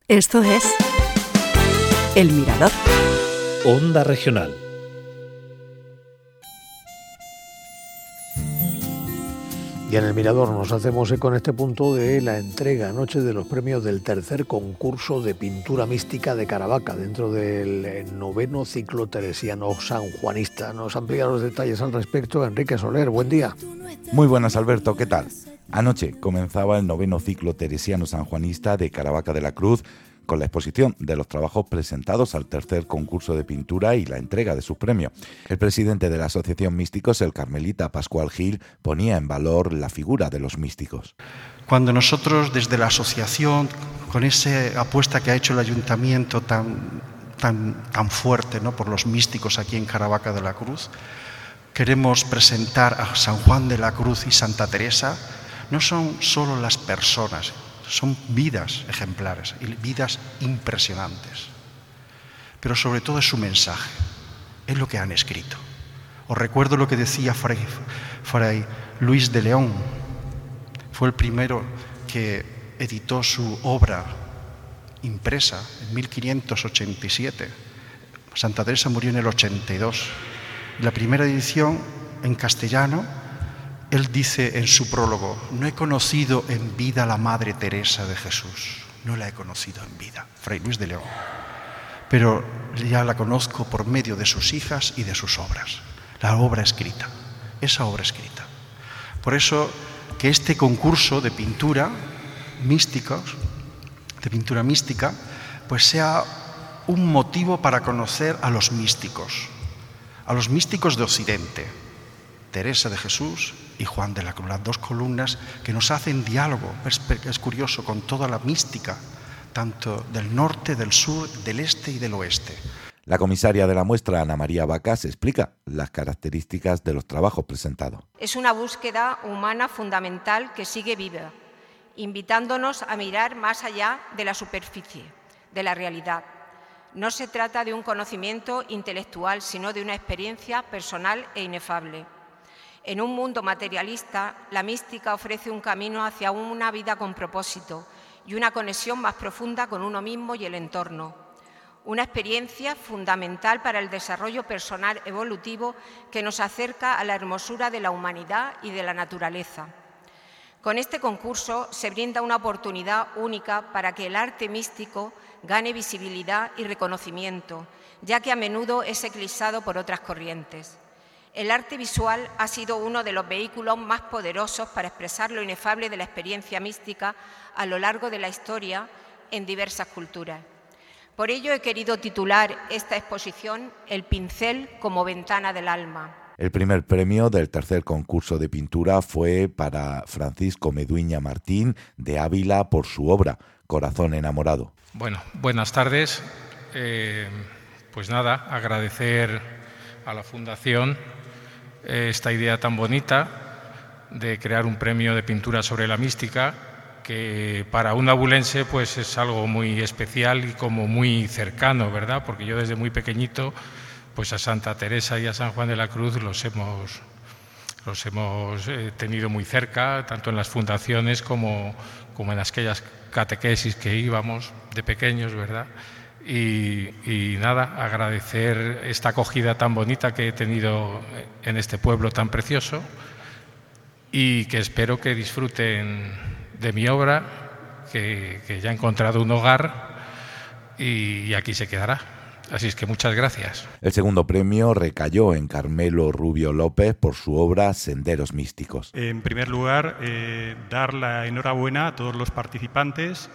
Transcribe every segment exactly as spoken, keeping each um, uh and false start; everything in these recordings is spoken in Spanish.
Esto es El Mirador. Onda Regional. Y en El Mirador nos hacemos eco en este punto de la entrega anoche de los premios del tercer concurso de pintura mística de Caravaca, dentro del noveno ciclo teresiano sanjuanista. Nos amplía los detalles al respecto Enrique Soler. Buen día. Muy buenas, Alberto, ¿qué tal? Anoche comenzaba el noveno ciclo teresiano sanjuanista de Caravaca de la Cruz, con la exposición de los trabajos presentados al tercer concurso de pintura y la entrega de sus premios. El presidente de la Asociación Místicos, el carmelita Pascual Gil, ponía en valor la figura de los místicos. Cuando nosotros desde la asociación, con esa apuesta que ha hecho el ayuntamiento tan, tan, tan fuerte, ¿no?, por los místicos aquí en Caravaca de la Cruz, queremos presentar a San Juan de la Cruz y Santa Teresa, no son solo las personas, son vidas ejemplares y vidas impresionantes. Pero sobre todo es su mensaje, es lo que han escrito. Os recuerdo lo que decía Fray, Fray Luis de León. Fue el primero que editó su obra impresa en mil quinientos ochenta y siete. Santa Teresa murió en el ochenta y dos. La primera edición en castellano, él dice en su prólogo: no he conocido en vida a la Madre Teresa de Jesús, no la he conocido en vida, Fray Luis de León, pero ya la conozco por medio de sus hijas y de sus obras, la obra escrita, esa obra escrita. Por eso que este concurso de pintura místicos, de pintura mística, pues sea un motivo para conocer a los místicos, a los místicos de Occidente, Teresa de Jesús y Juan de la Cruz, las dos columnas que nos hacen diálogo, es, es curioso, con toda la mística, tanto del norte, del sur, del este y del oeste. La comisaria de la muestra, Ana María Vacas, explica las características de los trabajos presentados. Es una búsqueda humana fundamental que sigue viva, invitándonos a mirar más allá de la superficie, de la realidad. No se trata de un conocimiento intelectual, sino de una experiencia personal e inefable. En un mundo materialista, la mística ofrece un camino hacia una vida con propósito y una conexión más profunda con uno mismo y el entorno. Una experiencia fundamental para el desarrollo personal evolutivo que nos acerca a la hermosura de la humanidad y de la naturaleza. Con este concurso se brinda una oportunidad única para que el arte místico gane visibilidad y reconocimiento, ya que a menudo es eclipsado por otras corrientes. El arte visual ha sido uno de los vehículos más poderosos para expresar lo inefable de la experiencia mística a lo largo de la historia en diversas culturas. Por ello he querido titular esta exposición El pincel como ventana del alma. El primer premio del tercer concurso de pintura fue para Francisco Meduña Martín de Ávila por su obra Corazón enamorado. Bueno, buenas tardes. Eh, pues nada, agradecer a la Fundación esta idea tan bonita de crear un premio de pintura sobre la mística, que para un abulense pues es algo muy especial y como muy cercano, ¿verdad? Porque yo desde muy pequeñito pues a Santa Teresa y a San Juan de la Cruz los hemos, los hemos eh, tenido muy cerca, tanto en las fundaciones como, como en aquellas catequesis que íbamos de pequeños, ¿verdad? Y, y nada, agradecer esta acogida tan bonita que he tenido en este pueblo tan precioso y que espero que disfruten de mi obra, que, que ya he encontrado un hogar y, y aquí se quedará. Así es que muchas gracias. El segundo premio recayó en Carmelo Rubio López por su obra Senderos Místicos. En primer lugar, eh, dar la enhorabuena a todos los participantes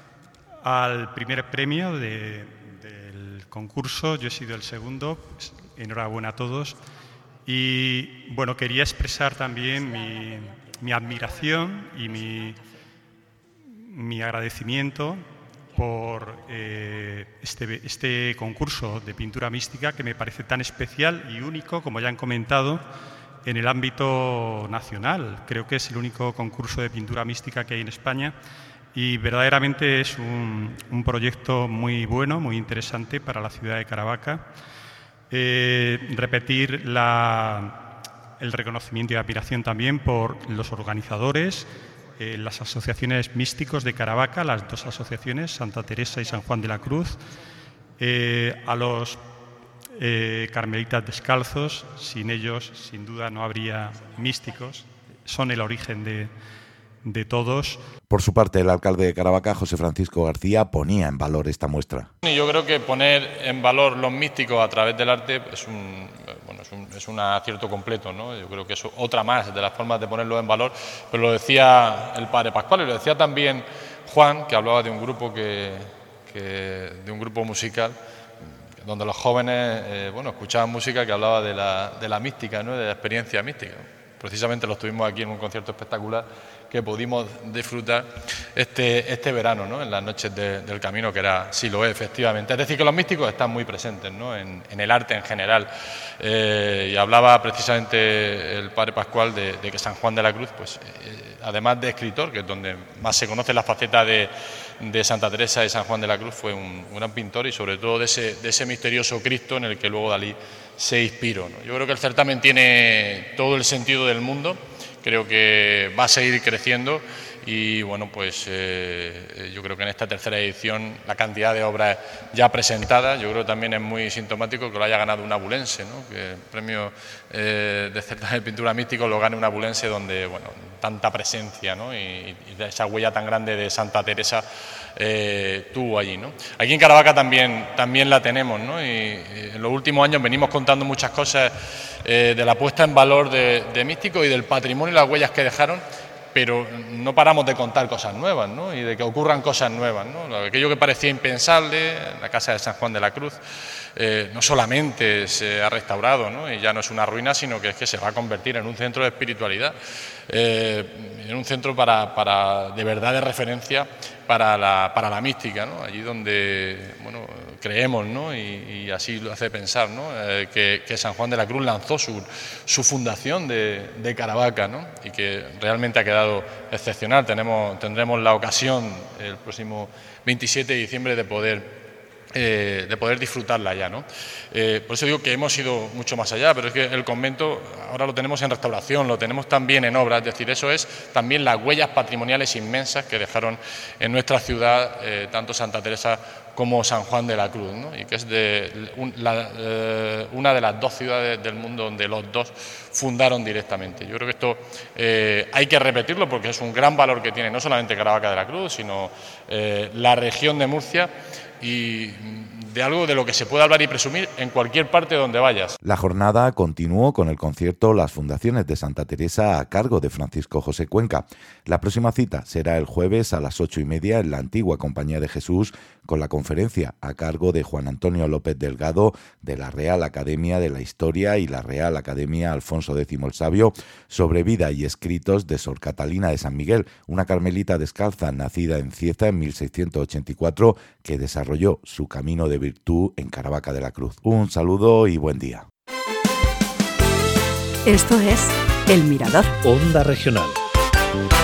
al primer premio de, del concurso. Yo he sido el segundo, pues, enhorabuena a todos. Y bueno, quería expresar también mi, mi admiración y mi, mi agradecimiento por eh, este, este concurso de pintura mística que me parece tan especial y único, como ya han comentado, en el ámbito nacional. Creo que es el único concurso de pintura mística que hay en España. Y verdaderamente es un, un proyecto muy bueno, muy interesante para la ciudad de Caravaca. Eh, repetir la, el reconocimiento y admiración también por los organizadores, eh, las asociaciones místicos de Caravaca, las dos asociaciones, Santa Teresa y San Juan de la Cruz, eh, a los eh, carmelitas descalzos. Sin ellos, sin duda, no habría místicos. Son el origen de, de todos. Por su parte, el alcalde de Caravaca, José Francisco García, ponía en valor esta muestra. Y yo creo que poner en valor los místicos a través del arte es un, bueno, es un, es un acierto completo, ¿no? Yo creo que es otra más de las formas de ponerlo en valor, pero lo decía el padre Pascual y lo decía también Juan, que hablaba de un grupo que, que de un grupo musical donde los jóvenes eh, bueno, escuchaban música que hablaba de la, de la mística, ¿no? De la experiencia mística. Precisamente lo tuvimos aquí en un concierto espectacular que pudimos disfrutar este, este verano, ¿no? En las noches de, del camino, que era, sí lo es, efectivamente. Es decir, que los místicos están muy presentes, ¿no? en, en el arte en general. Eh, y hablaba precisamente el padre Pascual de, de que San Juan de la Cruz, pues, eh, además de escritor, que es donde más se conoce la faceta de, de Santa Teresa y San Juan de la Cruz, fue un, un gran pintor y sobre todo de ese, de ese misterioso Cristo en el que luego Dalí se inspiró, ¿no? Yo creo que el certamen tiene todo el sentido del mundo, creo que va a seguir creciendo y bueno, pues eh, yo creo que en esta tercera edición la cantidad de obras ya presentadas, yo creo que también es muy sintomático que lo haya ganado un abulense, ¿no? Que el premio eh, de certamen de pintura místico lo gane un abulense donde, bueno, tanta presencia, ¿no? y, y esa huella tan grande de Santa Teresa eh, tuvo allí, ¿no? Aquí en Caravaca también, también la tenemos, ¿no? Y, y en los últimos años venimos contando muchas cosas eh, de la puesta en valor de, de místicos y del patrimonio y las huellas que dejaron, pero no paramos de contar cosas nuevas, ¿no? Y de que ocurran cosas nuevas, ¿no? Aquello que parecía impensable, la casa de San Juan de la Cruz, eh, no solamente se ha restaurado, ¿no? Y ya no es una ruina, sino que es que se va a convertir en un centro de espiritualidad, eh, en un centro para, para de verdad de referencia para la, para la mística, ¿no? Allí donde, bueno, creemos, ¿no? Y, y así lo hace pensar, ¿no? Eh, que, que San Juan de la Cruz lanzó su, su fundación de, de Caravaca, ¿no? Y que realmente ha quedado excepcional. Tenemos, tendremos la ocasión el próximo veintisiete de diciembre de poder Eh, de poder disfrutarla ya, ¿no? Eh, por eso digo que hemos ido mucho más allá, pero es que el convento ahora lo tenemos en restauración, lo tenemos también en obras, es decir, eso es también las huellas patrimoniales inmensas que dejaron en nuestra ciudad eh, tanto Santa Teresa como San Juan de la Cruz, ¿no? Y que es de un, la, eh, una de las dos ciudades del mundo donde los dos fundaron directamente. Yo creo que esto eh, hay que repetirlo porque es un gran valor que tiene no solamente Caravaca de la Cruz, sino eh, la región de Murcia, y de algo de lo que se puede hablar y presumir en cualquier parte donde vayas. La jornada continuó con el concierto Las Fundaciones de Santa Teresa a cargo de Francisco José Cuenca. La próxima cita será el jueves a las ocho y media en la antigua Compañía de Jesús, con la conferencia a cargo de Juan Antonio López Delgado de la Real Academia de la Historia y la Real Academia Alfonso X el Sabio sobre vida y escritos de Sor Catalina de San Miguel, una carmelita descalza nacida en Cieza en mil seiscientos ochenta y cuatro que desarrolló su camino de virtud en Caravaca de la Cruz. Un saludo y buen día. Esto es El Mirador. Onda Regional.